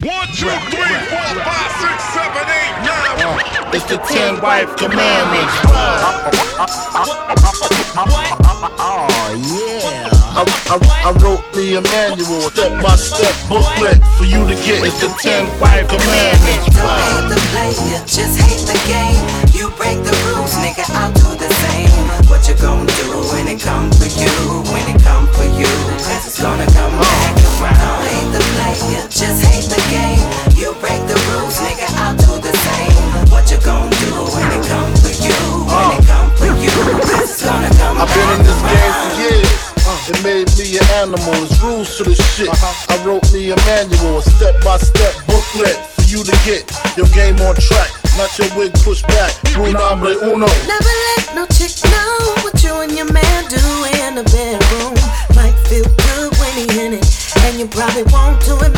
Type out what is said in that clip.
1, 2, 3, 4, 5, 6, 7, 8, 9. It's the 10 wife commandments. Oh yeah. I wrote me a manual, step-by-step booklet for you to get. It's the 10 wife commandments. Don't hate the player, just hate the game. You break the rules, nigga, I'll do the same. What you gonna do when it comes for you? When it comes for you, cause it's gonna come back around. Don't hate the player, just hate the game. You break the rules, nigga, I'll do the same. What you gonna do when it comes for you? When it comes for you, cause it's gonna come back around. I've been in this game for years. It made me an animal, there's rules to this shit. I wrote me a manual, a step-by-step booklet for you to get your game on track, not your wig pushed back. Rule number uno. Never let no chick know what you and your man do in the bedroom. Might feel good when he in it, and you probably won't do it